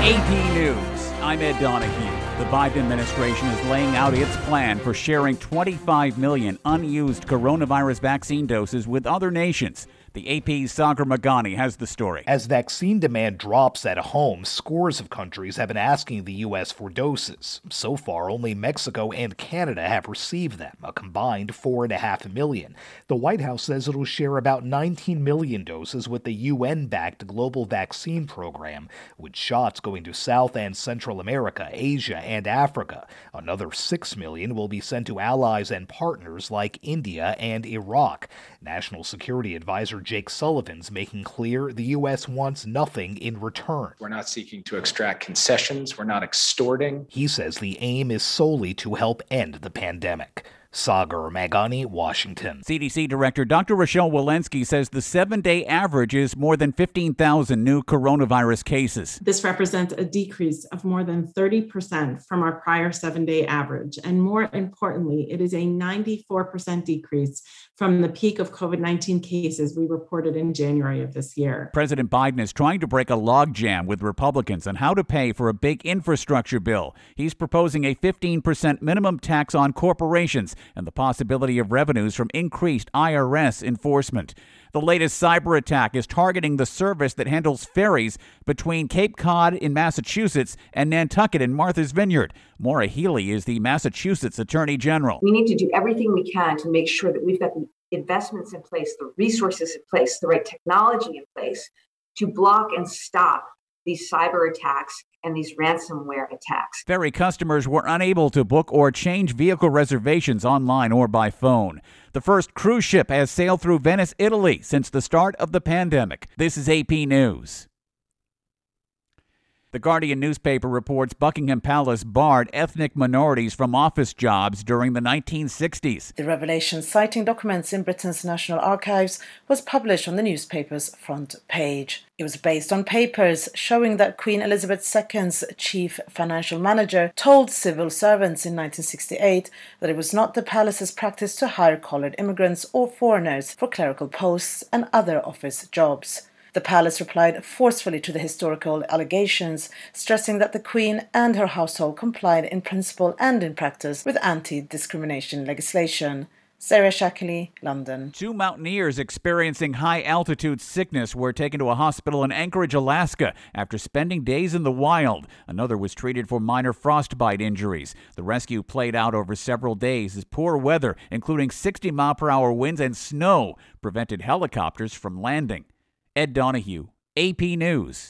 AP News, I'm Ed Donahue. The Biden administration is laying out its plan for sharing 25 million unused coronavirus vaccine doses with other nations. The AP's Sagar Meghani has the story. As vaccine demand drops at home, scores of countries have been asking the U.S. for doses. So far, only Mexico and Canada have received them, a combined 4.5 million. The White House says it'll share about 19 million doses with the UN-backed global vaccine program, with shots going to South and Central America, Asia, and Africa. Another 6 million will be sent to allies and partners like India and Iraq. National Security Advisor Jake Sullivan's making clear the U.S. wants nothing in return. We're not seeking to extract concessions. We're not extorting. He says the aim is solely to help end the pandemic. Sagar Meghani, Washington. CDC Director Dr. Rochelle Walensky says the 7-day average is more than 15,000 new coronavirus cases. This represents a decrease of more than 30% from our prior 7-day average. And more importantly, it is a 94% decrease from the peak of COVID-19 cases we reported in January of this year. President Biden is trying to break a logjam with Republicans on how to pay for a big infrastructure bill. He's proposing a 15% minimum tax on corporations and the possibility of revenues from increased IRS enforcement. The latest cyber attack is targeting the service that handles ferries between Cape Cod in Massachusetts and Nantucket in Martha's Vineyard. Maura Healey is the Massachusetts Attorney General. We need to do everything we can to make sure that we've got the investments in place, the resources in place, the right technology in place to block and stop these cyber attacks and these ransomware attacks. Ferry customers were unable to book or change vehicle reservations online or by phone. The first cruise ship has sailed through Venice, Italy since the start of the pandemic. This is AP News. The Guardian newspaper reports Buckingham Palace barred ethnic minorities from office jobs during the 1960s. The revelation, citing documents in Britain's National Archives, was published on the newspaper's front page. It was based on papers showing that Queen Elizabeth II's chief financial manager told civil servants in 1968 that it was not the palace's practice to hire coloured immigrants or foreigners for clerical posts and other office jobs. The palace replied forcefully to the historical allegations, stressing that the Queen and her household complied in principle and in practice with anti-discrimination legislation. Sarah Shackley, London. 2 mountaineers experiencing high-altitude sickness were taken to a hospital in Anchorage, Alaska, after spending days in the wild. Another was treated for minor frostbite injuries. The rescue played out over several days as poor weather, including 60-mile-per-hour winds and snow, prevented helicopters from landing. Ed Donahue, AP News.